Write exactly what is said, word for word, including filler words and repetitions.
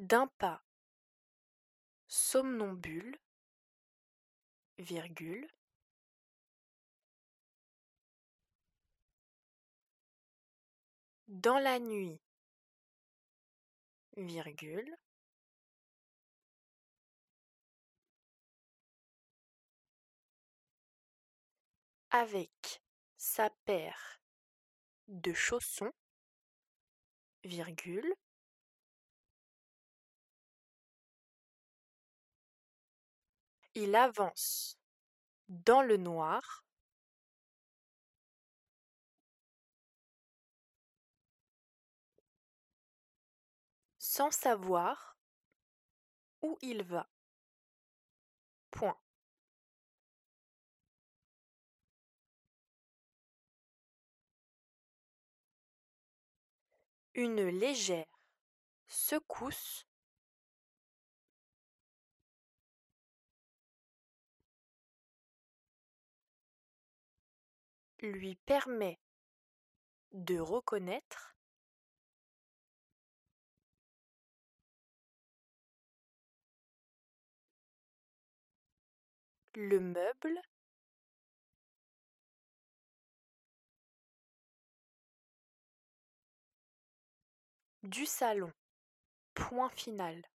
d'un pas somnambule, virgule, dans la nuit, virgule, avec sa paire de chaussons, virgule, il avance dans le noir, sans savoir où il va. Point. Une légère secousse lui permet de reconnaître le meuble du salon. Point final.